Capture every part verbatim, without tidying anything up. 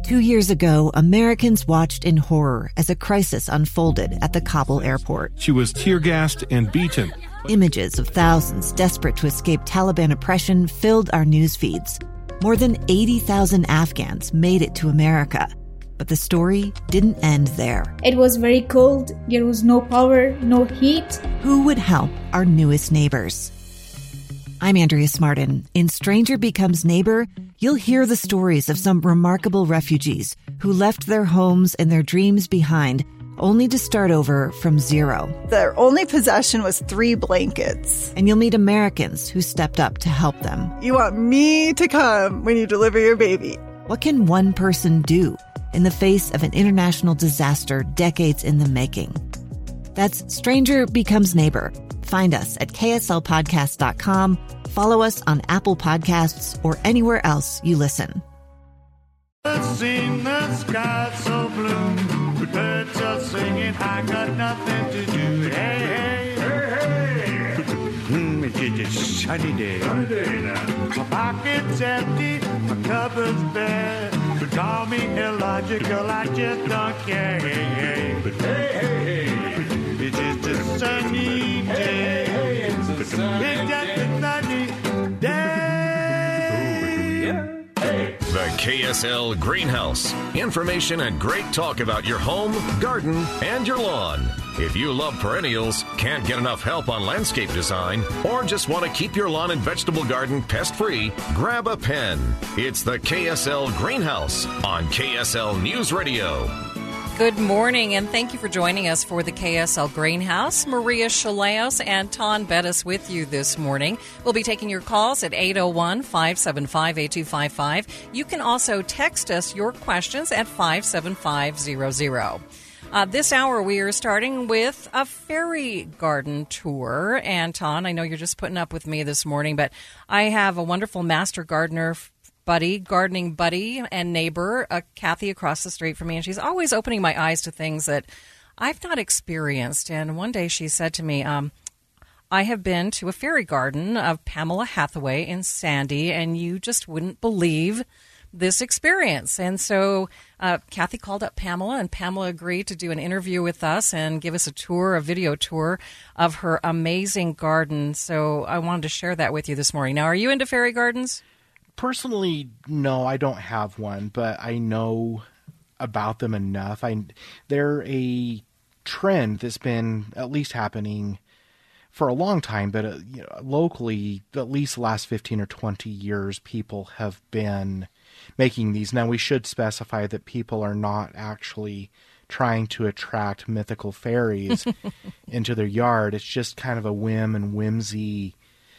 Two years ago, Americans watched in horror as a crisis unfolded at the Kabul airport. She was tear-gassed and beaten. Images of thousands desperate to escape Taliban oppression filled our news feeds. More than eighty thousand Afghans made it to America. But the story didn't end there. It was very cold. There was no power, no heat. Who would help our newest neighbors? I'm Andrea Smartin. In Stranger Becomes Neighbor, you'll hear the stories of some remarkable refugees who left their homes and their dreams behind, only to start over from zero. Their only possession was three blankets. And you'll meet Americans who stepped up to help them. You want me to come when you deliver your baby. What can one person do in the face of an international disaster decades in the making? That's Stranger Becomes Neighbor. Find us at K S L podcast dot com. Follow us on Apple Podcasts or anywhere else you listen. Seen the sky so blue, the birds are singing, I got nothing to do. Hey, hey, hey, hey. Mm, it's just a sunny day. Sunny day now. My pocket's empty, my cupboard's bare. But call me illogical, I just don't care. Hey, hey, but hey, hey, hey. It's just a sunny day. Hey, hey, hey, it's a sunny it's just a sunny day. Ooh, yeah. The K S L Greenhouse. Information and great talk about your home, garden, and your lawn. If you love perennials, can't get enough help on landscape design, or just want to keep your lawn and vegetable garden pest-free, grab a pen. It's the K S L Greenhouse on K S L News Radio. Good morning, and thank you for joining us for the K S L Greenhouse. Maria Shilaos and Ton Bettis with you this morning. We'll be taking your calls at eight oh one, five seven five, eight two five five. You can also text us your questions at five seven five zero zero. Uh, this hour, we are starting with a fairy garden tour. And, Ton, I know you're just putting up with me this morning, but I have a wonderful master gardener buddy, gardening buddy and neighbor, uh, Kathy, across the street from me, and she's always opening my eyes to things that I've not experienced. And one day she said to me, um, I have been to a fairy garden of Pamela Hathaway in Sandy, and you just wouldn't believe this experience. And so uh, Kathy called up Pamela, and Pamela agreed to do an interview with us and give us a tour, a video tour of her amazing garden. So I wanted to share that with you this morning. Now, are you into fairy gardens? Personally, no, I don't have one, but I know about them enough. I they're a trend that's been at least happening for a long time, but uh, you know, locally, at least the last fifteen or twenty years, people have been making these. Now, we should specify that people are not actually trying to attract mythical fairies into their yard. It's just kind of a whim and whimsy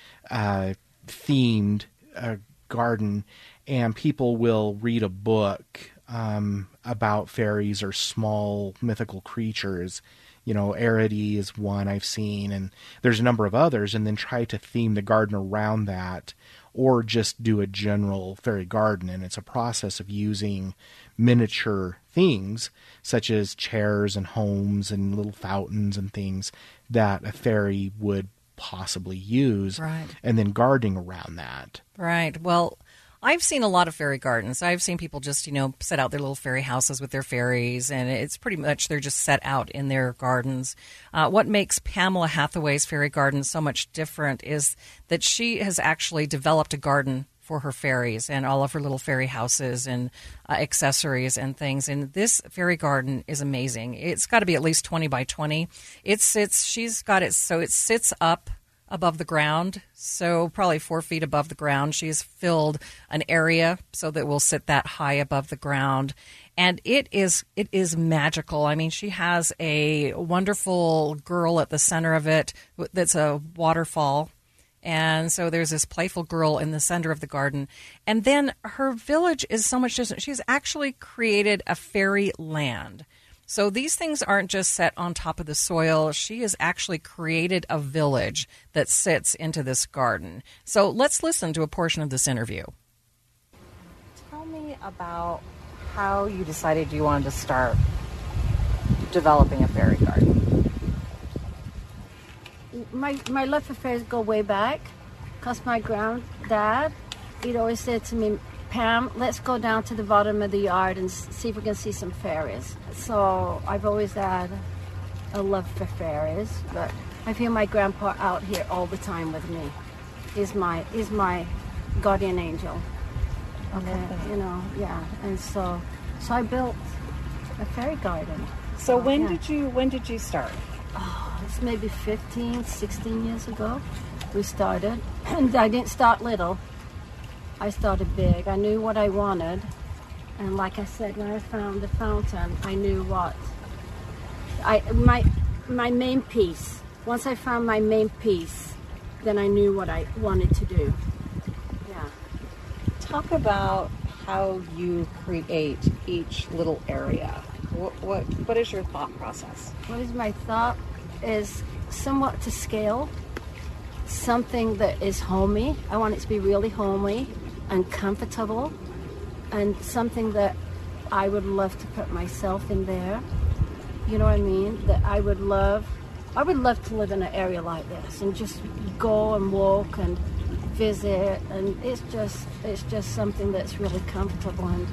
uh, themed uh, garden, and people will read a book um, about fairies or small mythical creatures. You know, Arity is one I've seen, and there's a number of others, and then try to theme the garden around that, or just do a general fairy garden. And it's a process of using miniature things, such as chairs and homes and little fountains and things that a fairy would possibly use, right, and then gardening around that. Right. Well, I've seen a lot of fairy gardens. I've seen people just, you know, set out their little fairy houses with their fairies, and it's pretty much they're just set out in their gardens. Uh, what makes Pamela Hathaway's fairy garden so much different is that she has actually developed a garden for her fairies and all of her little fairy houses and uh, accessories and things. And this fairy garden is amazing. It's got to be at least twenty by twenty. It sits, she's got it so it sits up above the ground, so probably four feet above the ground. She's filled an area so that we'll sit that high above the ground. And it is it is magical. I mean, she has a wonderful girl at the center of it that's a waterfall. And so there's this playful girl in the center of the garden. And then her village is so much different. She's actually created a fairy land. So these things aren't just set on top of the soil. She has actually created a village that sits into this garden. So let's listen to a portion of this interview. Tell me about how you decided you wanted to start developing a fairy garden. My my love for fairies go way back, because my granddad, he'd always said to me, Pam, let's go down to the bottom of the yard and see if we can see some fairies. So I've always had a love for fairies, but I feel my grandpa out here all the time with me. Is my is my guardian angel. Okay, you know, yeah. And so so I built a fairy garden. So when yeah. did you when did you start? Oh, it's maybe fifteen, sixteen years ago we started. And I didn't start little. I started big. I knew what I wanted. And like I said, when I found the fountain, I knew what I my my main piece. Once I found my main piece, then I knew what I wanted to do. Yeah. Talk about how you create each little area. What what what is your thought process? What is my thought is somewhat to scale, something that is homey. I want it to be really homey and comfortable, and something that I would love to put myself in there. You know what I mean? That I would love, I would love to live in an area like this and just go and walk and visit, and it's just, it's just something that's really comfortable and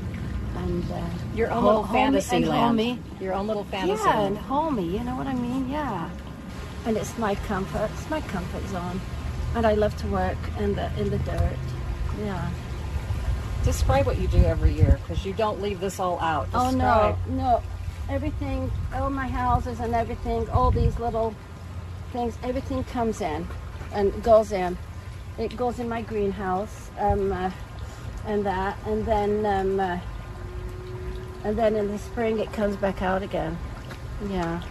and uh, your own ho- little homey fantasy and land. Homey. Your own little fantasy Yeah, land. and homey. You know what I mean? Yeah. And it's my comfort. It's my comfort zone, and I love to work in the in the dirt. Yeah. Describe what you do every year, because you don't leave this all out. Oh Describe. no, no. Everything, all my houses and everything, all these little things, everything comes in and goes in. It goes in my greenhouse, um, uh, and that, and then, um, uh, and then in the spring it comes back out again. Yeah.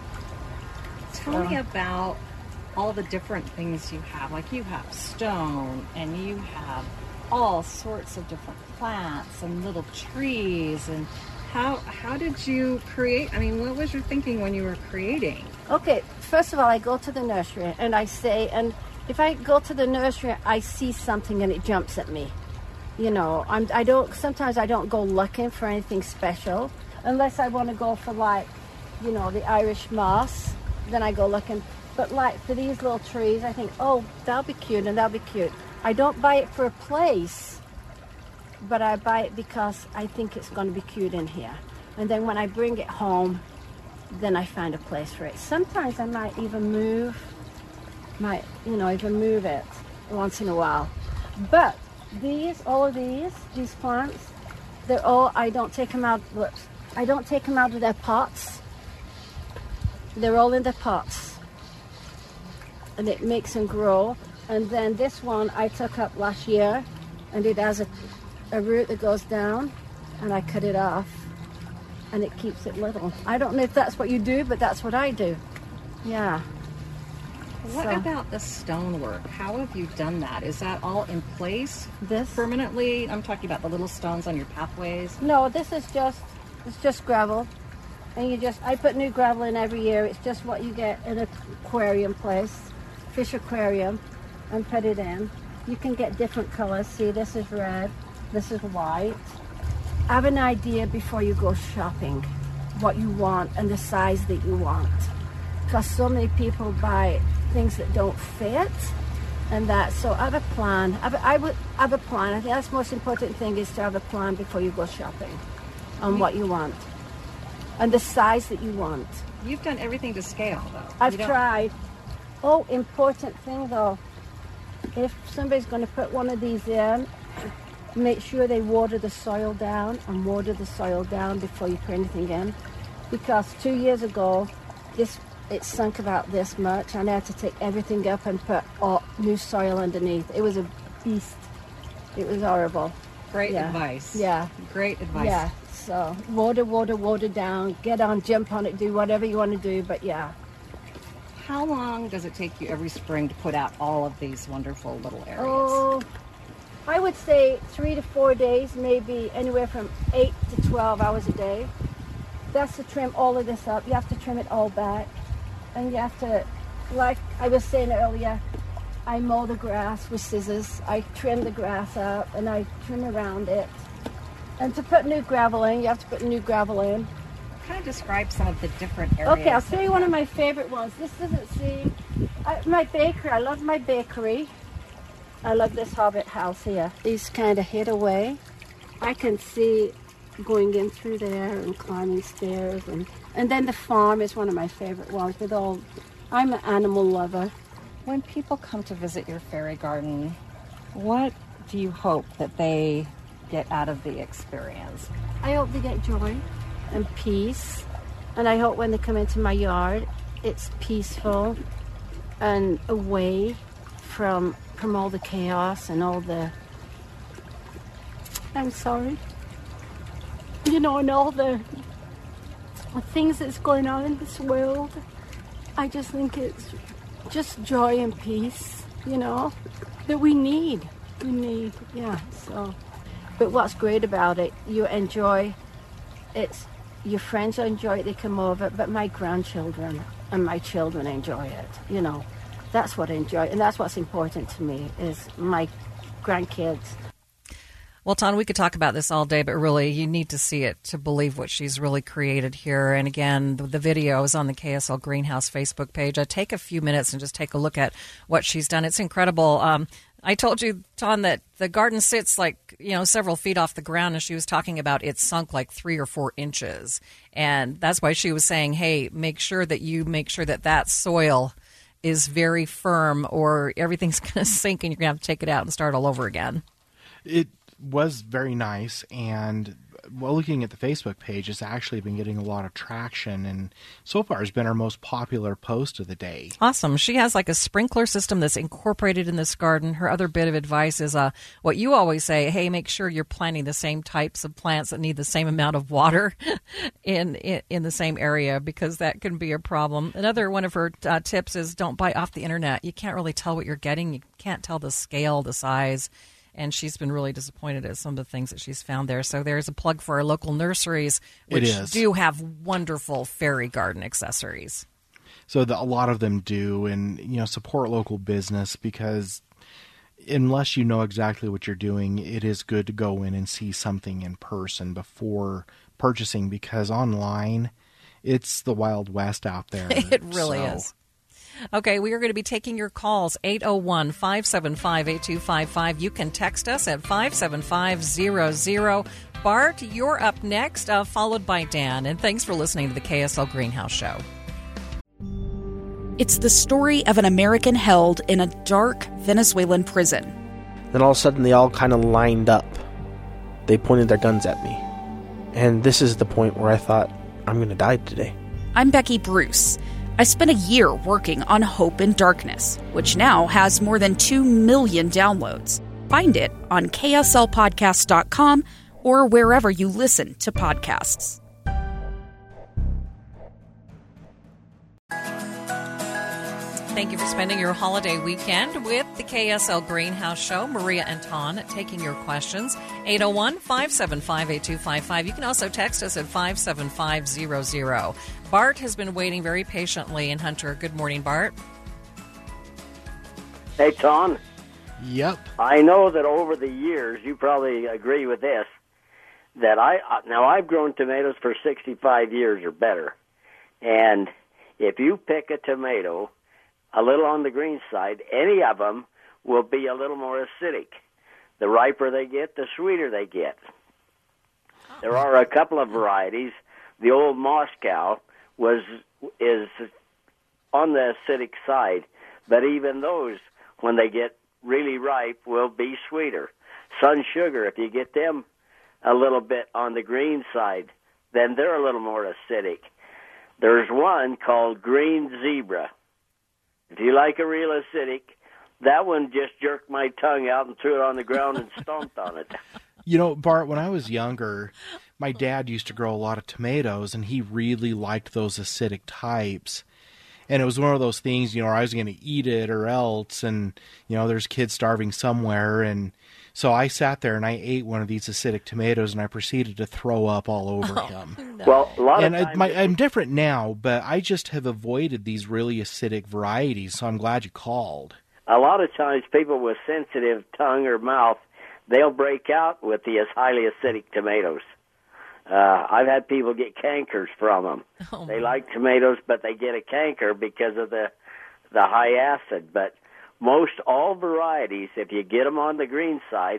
Tell So- me about all the different things you have. Like you have stone, and you have all sorts of different plants and little trees. And how how did you create? I mean, what was your thinking when you were creating? Okay, first of all, I go to the nursery and I say, and if I go to the nursery, I see something and it jumps at me. You know, I'm, I don't, sometimes I don't go looking for anything special unless I want to go for like, you know, the Irish moss, then I go looking. But like for these little trees, I think, oh, that'll be cute and that'll be cute. I don't buy it for a place, but I buy it because I think it's going to be cute in here. And then when I bring it home, then I find a place for it. Sometimes I might even move, might, you know, even move it once in a while. But these, all of these, these plants, they're all, I don't take them out, whoops, I don't take them out of their pots. They're all in their pots. And it makes them grow. And then this one I took up last year, and it has a, a root that goes down, and I cut it off, and it keeps it little. I don't know if that's what you do, but that's what I do. Yeah. What So- about the stonework? How have you done that? Is that all in place This? permanently? I'm talking about the little stones on your pathways. No, this is just, it's just gravel. And you just, I put new gravel in every year. It's just what you get in an aquarium place, fish aquarium, and put it in. You can get different colors. See, this is red, this is white. Have an idea before you go shopping what you want and the size that you want. Because so many people buy things that don't fit and that, so have a plan. Have a, I would have a plan. I think that's the most important thing, is to have a plan before you go shopping on what you want and the size that you want. You've done everything to scale, though. I've You don't- tried. Oh, important thing though, if somebody's going to put one of these in, make sure they water the soil down and water the soil down before you put anything in. Because two years ago, this it sunk about this much, and I had to take everything up and put all new soil underneath. It was a beast. It was horrible. Great Yeah. advice. Yeah. Great advice. Yeah. So water, water, water down. Get on, jump on it, do whatever you want to do. But yeah. How long does it take you every spring to put out all of these wonderful little areas? Oh, I would say three to four days, maybe anywhere from eight to twelve hours a day. That's to trim all of this up. You have to trim it all back. And you have to, like I was saying earlier, I mow the grass with scissors. I trim the grass up and I trim around it. And to put new gravel in, you have to put new gravel in. Kind of describe some of the different areas. Okay, I'll that show you you one of have. my favorite ones. This doesn't see, I, my bakery, I love my bakery. I love this Hobbit house here. These kind of hid away. I can see going in through there and climbing stairs. And, and then the farm is one of my favorite ones with all, I'm an animal lover. When people come to visit your fairy garden, what do you hope that they get out of the experience? I hope they get joy and peace. And I hope when they come into my yard, it's peaceful and away from from all the chaos and all the, I'm sorry, you know, and all the, the things that's going on in this world. I just think it's just joy and peace, you know, that we need. We need, yeah, so. But what's great about it, you enjoy, it's, your friends enjoy it, they come over, but my grandchildren and my children enjoy it, you know. That's what I enjoy, and that's what's important to me, is my grandkids. Well, Ton, we could talk about this all day, but really you need to see it to believe what she's really created here. And again, the, the video is on the K S L Greenhouse Facebook page. I take a few minutes and just take a look at what she's done. It's incredible. Um, I told you, Ton, that the garden sits like, you know, several feet off the ground, and she was talking about it sunk like three or four inches. And that's why she was saying, hey, make sure that you make sure that that soil is very firm, or everything's going to sink and you're going to have to take it out and start all over again. It was very nice, and well, looking at the Facebook page, it's actually been getting a lot of traction, and so far has been our most popular post of the day. Awesome. She has like a sprinkler system that's incorporated in this garden. Her other bit of advice is uh, what you always say, hey, make sure you're planting the same types of plants that need the same amount of water in, in, in the same area, because that can be a problem. Another one of her uh, tips is don't buy off the internet. You can't really tell what you're getting. You can't tell the scale, the size. And she's been really disappointed at some of the things that she's found there. So there's a plug for our local nurseries, which do have wonderful fairy garden accessories. So the, a lot of them do, and you know, support local business, because unless you know exactly what you're doing, it is good to go in and see something in person before purchasing, because online, it's the Wild West out there. It really so. is. Okay, we are going to be taking your calls, eight oh one, five seven five, eight two five five. You can text us at five seven five zero zero. Bart, you're up next, uh, followed by Dan. And thanks for listening to the K S L Greenhouse Show. It's the story of an American held in a dark Venezuelan prison. Then all of a sudden they all kind of lined up. They pointed their guns at me. And this is the point where I thought, I'm going to die today. I'm Becky Bruce. I spent a year working on Hope in Darkness, which now has more than two million downloads. Find it on K S L podcast dot com or wherever you listen to podcasts. Thank you for spending your holiday weekend with the K S L Greenhouse Show. Maria and Ton taking your questions. eight oh one, five seven five, eight two five five. You can also text us at five seven five zero zero. Bart has been waiting very patiently in Hunter. Good morning, Bart. Hey, Ton. Yep. I know that over the years, you probably agree with this, that I, now I've grown tomatoes for sixty-five years or better. And if you pick a tomato a little on the green side, any of them will be a little more acidic. The riper they get, the sweeter they get. There are a couple of varieties. The old Moscow was is on the acidic side, but even those, when they get really ripe, will be sweeter. Sun Sugar, if you get them a little bit on the green side, then they're a little more acidic. There's one called Green Zebra. If you like a real acidic, that one just jerked my tongue out and threw it on the ground and stomped on it. You know, Bart, when I was younger, my dad used to grow a lot of tomatoes, and he really liked those acidic types. And it was one of those things, you know, I was going to eat it or else, and, you know, there's kids starving somewhere. And so I sat there and I ate one of these acidic tomatoes, and I proceeded to throw up all over oh, him. No. Well, a lot and of I, times my, I'm different now, but I just have avoided these really acidic varieties, so I'm glad you called. A lot of times people with sensitive tongue or mouth, they'll break out with the highly acidic tomatoes. Uh, I've had people get cankers from them. Oh, they like tomatoes, but they get a canker because of the the high acid. But most all varieties, if you get them on the green side,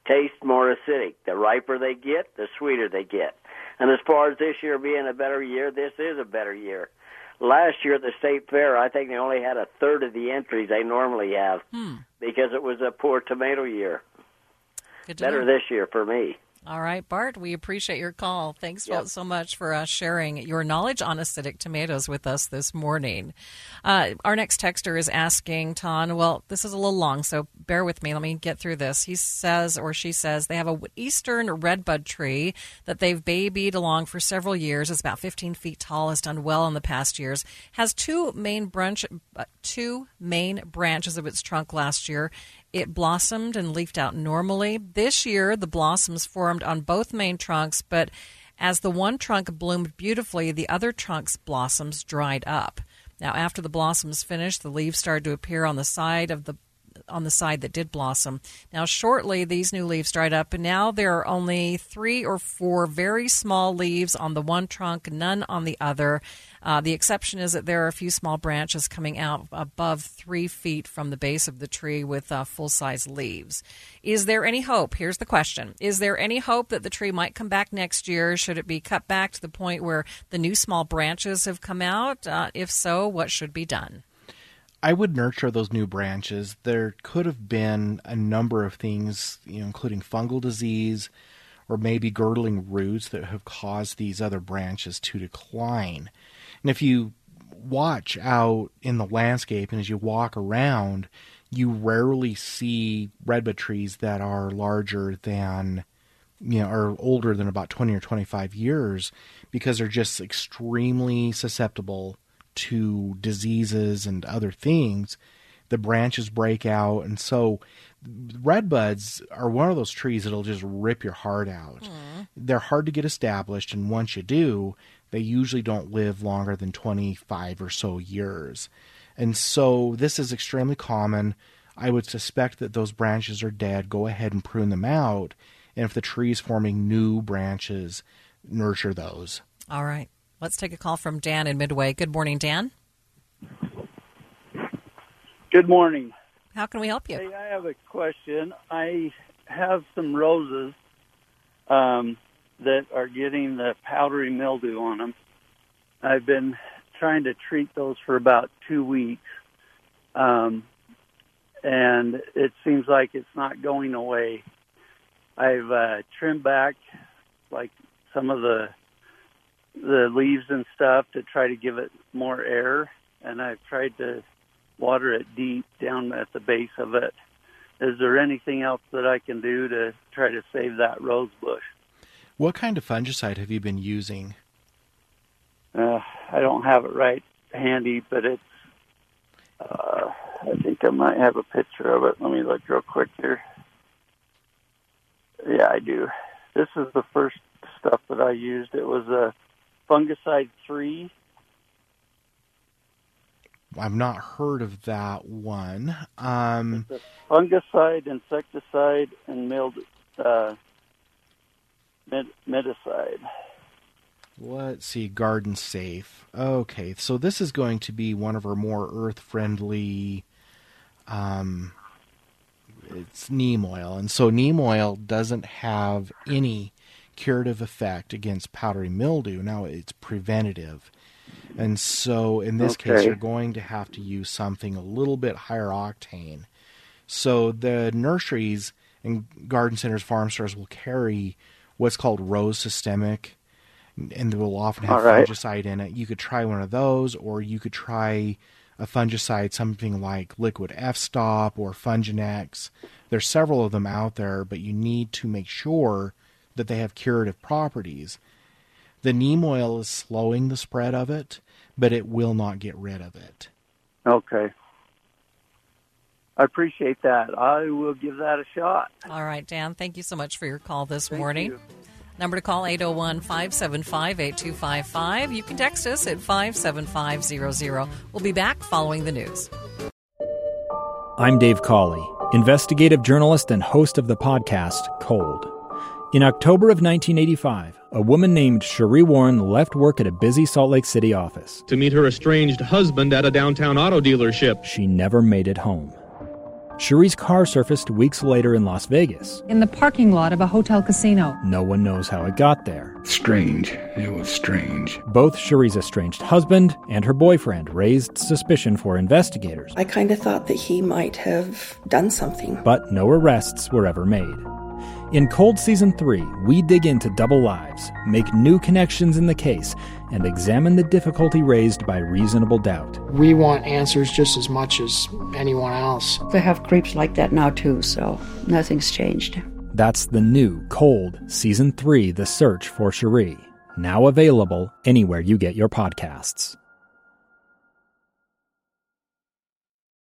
taste more acidic. The riper they get, the sweeter they get. And as far as this year being a better year, this is a better year. Last year at the State Fair, I think they only had a third of the entries they normally have hmm. because it was a poor tomato year. Good to Better know. this year for me. All right, Bart, we appreciate your call. Thanks Yep. so much for uh, sharing your knowledge on acidic tomatoes with us this morning. Uh, our next texter is asking, Ton, well, this is a little long, so bear with me. Let me get through this. He says, or she says, they have a eastern redbud tree that they've babied along for several years. It's about fifteen feet tall, has done well in the past years, has two main branch, uh, two main branches of its trunk last year. It blossomed and leafed out normally. This year, the blossoms formed on both main trunks, but as the one trunk bloomed beautifully, the other trunk's blossoms dried up. Now, after the blossoms finished, the leaves started to appear on the side of the on the side that did blossom. Now, shortly, these new leaves dried up, and now there are only three or four very small leaves on the one trunk, none on the other. Uh, the exception is that there are a few small branches coming out above three feet from the base of the tree with uh, full-size leaves. Is there any hope? Here's the question. Is there any hope that the tree might come back next year? Should it be cut back to the point where the new small branches have come out? Uh, if so, what should be done? I would nurture those new branches. There could have been a number of things, you know, including fungal disease or maybe girdling roots that have caused these other branches to decline. And if you watch out in the landscape and as you walk around, you rarely see redbud trees that are larger than, you know, or older than about twenty or twenty-five years because they're just extremely susceptible to diseases and other things. The branches break out, and so redbuds are one of those trees that'll just rip your heart out. Mm. They're hard to get established, and once you do, they usually don't live longer than twenty-five or so years. And so this is extremely common. I would suspect that those branches are dead. Go ahead and prune them out, and if the tree is forming new branches, nurture those. All right. Let's take a call from Dan in Midway. Good morning, Dan. Good morning. How can we help you? Hey, I have a question. I have some roses um, that are getting the powdery mildew on them. I've been trying to treat those for about two weeks, um, and it seems like it's not going away. I've uh, trimmed back like some of the the leaves and stuff to try to give it more air, and I've tried to water it deep down at the base of it. Is there anything else that I can do to try to save that rose bush? What kind of fungicide have you been using? Uh, I don't have it right handy, but it's, uh, I think I might have a picture of it. Let me look real quick here. Yeah, I do. This is the first stuff that I used. It was a Fungicide three. I've not heard of that one. Um, it's a fungicide, insecticide, and mild, uh, med- medicide. Let's see, Garden Safe. Okay, so this is going to be one of our more earth-friendly, um, it's neem oil. And so neem oil doesn't have any curative effect against powdery mildew. Now it's preventative. And so in this okay. case, you're going to have to use something a little bit higher octane. So the nurseries and garden centers, farm stores will carry what's called Rose Systemic, and they will often have right. fungicide in it. You could try one of those, or you could try a fungicide, something like Liquid F-Stop or Funginex. There's several of them out there, but you need to make sure that they have curative properties. The neem oil is slowing the spread of it, but it will not get rid of it. Okay. I appreciate that. I will give that a shot. All right, Dan, thank you so much for your call this Thank morning. You. Number to call, eight oh one, five seven five, eight two five five. You can text us at five seven five zero zero. We'll be back following the news. I'm Dave Cawley, investigative journalist and host of the podcast Cold. In October of nineteen eighty-five, a woman named Cherie Warren left work at a busy Salt Lake City office to meet her estranged husband at a downtown auto dealership. She never made it home. Cherie's car surfaced weeks later in Las Vegas. In the parking lot of a hotel casino. No one knows how it got there. Strange. It was strange. Both Cherie's estranged husband and her boyfriend raised suspicion for investigators. I kind of thought that he might have done something. But no arrests were ever made. In Cold Season three, we dig into double lives, make new connections in the case, and examine the difficulty raised by reasonable doubt. We want answers just as much as anyone else. They have creeps like that now too, so nothing's changed. That's the new Cold Season three, The Search for Cherie, now available anywhere you get your podcasts.